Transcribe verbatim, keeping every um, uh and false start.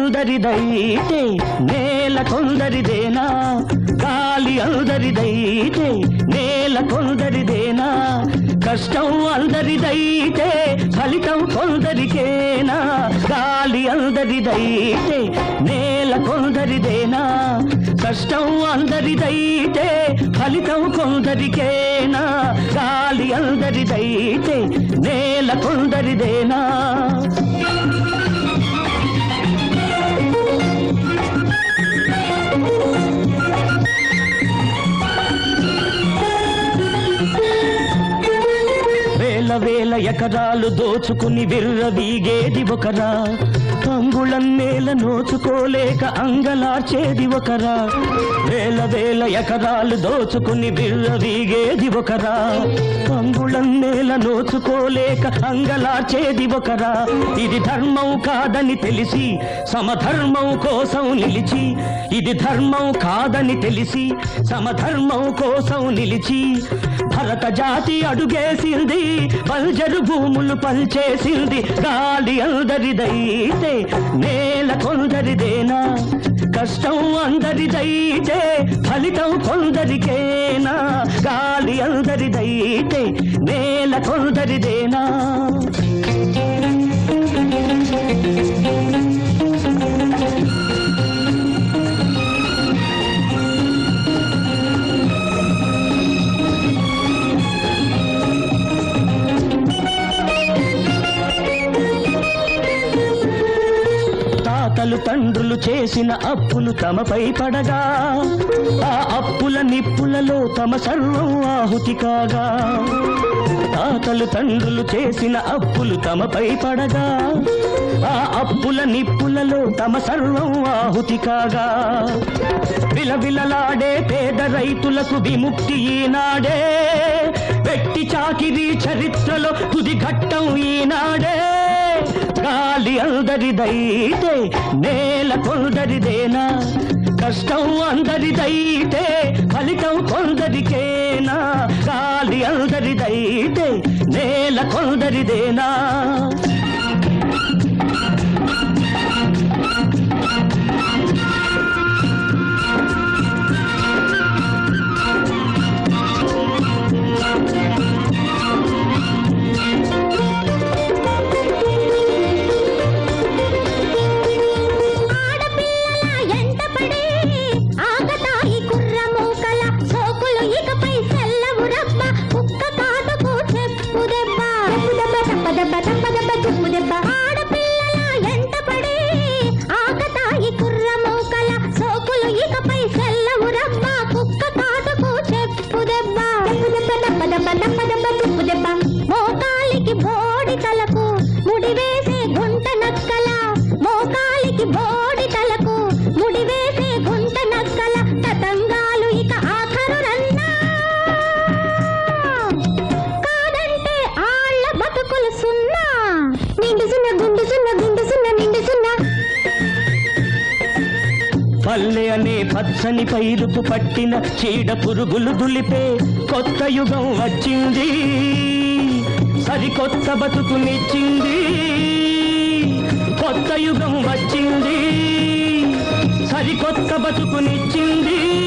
అందరిదైతే నేల కొందరిదేనా గాలి అందరిదైతే నేల కొందరిదేనా కష్టం అందరిదైతే ఫలితం కొందరికేనా గాలి అందరిదైతే నేల కొందరిదేనా కష్టం అందరిదైతే ఫలితం కొందరికేనా గాలి అందరిదైతే నేల కొందరిదేనా వేల వేల ఎకరాలు దోచుకుని విర్రవీగేది ఒకరా అంగుళం నేల నోచుకోలేక అంగలార్చేది ఒకరా వేల వేల ఎకరాలు దోచుకుని విర్రవీగేది ఒకరా అంగుళం నేల నోచుకోలేక అంగలార్చేది ఒకరా ఇది ధర్మం కాదని తెలిసి సమధర్మం కోసం నిలిచి ఇది ధర్మం కాదని తెలిసి సమధర్మం కోసం నిలిచి భరత జాతి అడుగేసింది బంజరు భూములు పల్చేసింది గాలి అందరిదైతే నేల కొందరిదేనా కష్టం అందరిదైతే ఫలితం కొందరికేనా గాలి అందరిదైతే నేల కొందరిదేనా తాతలు తండ్రులు చేసిన అప్పులు తమపై పడగా ఆ అప్పుల నిప్పులలో తమ సర్వం ఆహుతి కాగా తాతలు తండ్రులు చేసిన అప్పులు తమపై పడగా ఆ అప్పుల నిప్పులలో తమ సర్వం ఆహుతి కాగా విలవిలలాడే పేద రైతులకు విముక్తి ఈనాడే వెట్టి చాకిరీ చరిత్రలో తుది ఘట్టం ఈనాడే గాలి అందరిదైతే నేల కొందరిదేనా కష్టం అందరిదైతే ఫలితం కొందరికేనా గాలి అందరిదైతే నేల కొందరిదేనా మోకాలికి బోడి తలకు ముడివేసే గుంట నక్కల మోకాలికి బోడి తలకు ముడివేసే గుంట నక్కల తతంగాలు ఇక ఆఖరు రన్నా కాదంటే ఆళ్ళ బతుకులు సున్నా నిండు సున్న గుండు సున్న గుండు సున్న నిండు సున్న పల్లె అనే పచ్చని పైరుకు పట్టిన చీడ పురుగులు దులిపే కొత్త యుగం వచ్చింది సరికొత్త బతుకునిచ్చింది కొత్త యుగం వచ్చింది సరికొత్త బతుకునిచ్చింది